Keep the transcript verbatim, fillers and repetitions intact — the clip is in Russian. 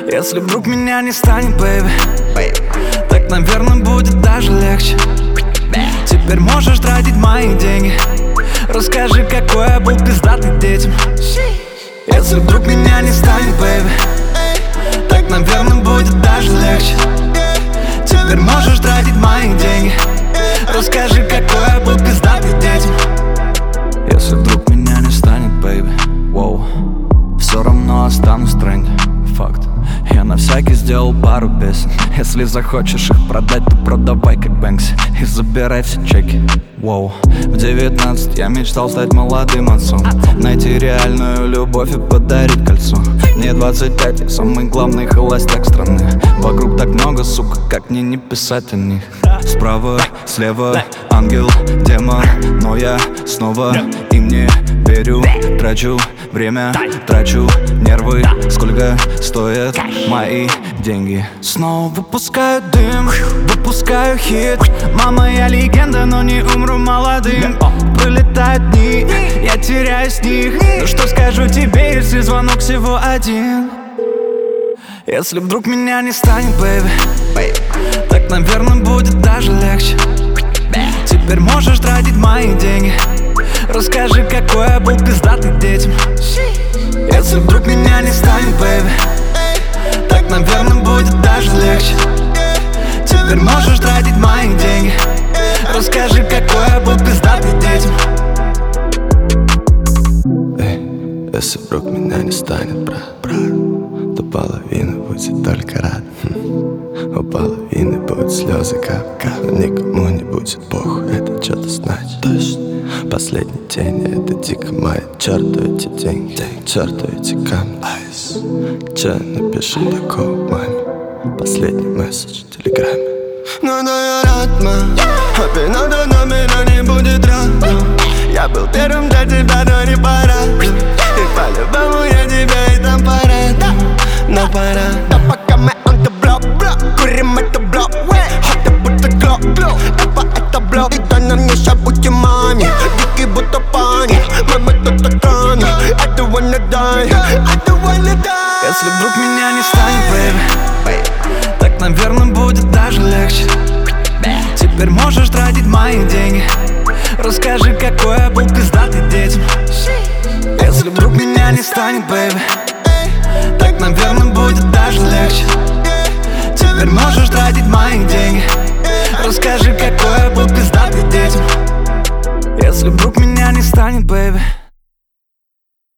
Если вдруг меня не станет, бэйби, так, наверное, будет даже легче. Теперь можешь тратить мои деньги. Расскажи, какой я был пиздатый детям. Если вдруг меня не станет, бэйби, так, наверное, будет даже легче. Теперь можешь тратить мои деньги. Расскажи, какой я был пиздатый детям. Если вдруг меня не станет, бэйби, воу, все равно останусь в тренде. Факт. Я на всякий сделал пару песен. Если захочешь их продать, то продавай как Бэнкси и забирай все чеки. Воу. В девятнадцать я мечтал стать молодым отцом, найти реальную любовь и подарить кольцо. Мне двадцать пять, я самый главный холостяк страны. Вокруг так много, сука, как мне не писать о них. Справа, слева, ангел, демон, но я снова им не верю. Трачу время, трачу нервы. Сколько стоят мои деньги? Снова выпускаю дым, выпускаю хит. Мама, я легенда, но не умру молодым. Пролетают дни, я теряюсь в них. Ну что скажу тебе, если звонок всего один? Если вдруг меня не станет, бэйби, так, наверное, будет даже легче. Теперь можешь тратить мои деньги. Расскажи, какой я был пиздатый детям. Если вдруг меня не станет, бэйби, так, наверное, будет даже легче. Теперь можешь тратить мои деньги. Расскажи, какой я был пиздатый детям. Эй, если вдруг меня не станет, брат, брат, то половина будет только рад. У половины будут слезы кап-кап. Никому не будет похуй, это что-то значит. Точно. Последний день, это дико моя. Черту эти деньги, черту эти камни. Че, напиши такого маме. Последний месседж в телеграме. Ну да, я рад, мам. Опять надо, но меня не будет рядом. Я был первым для тебя, но не пора. И по-любому я тебя и там порадую. Но пора. Да пока мы on the block, курим это блок. Хоты будто глок, давай это блок. И то нам не забудем маме. Дикий будто пани. Мама тут экрана. I don't wanna die, I don't wanna die. Если вдруг меня не станет, бэйби, так, наверное, будет даже легче. Теперь можешь тратить мои деньги. Расскажи, какой я был пиздатый детям. Если вдруг меня не станет, бэйби, так, наверное, будет даже легче. Теперь можешь тратить мои деньги. Расскажи, какой я был пиздатый детям. Если вдруг меня не станет,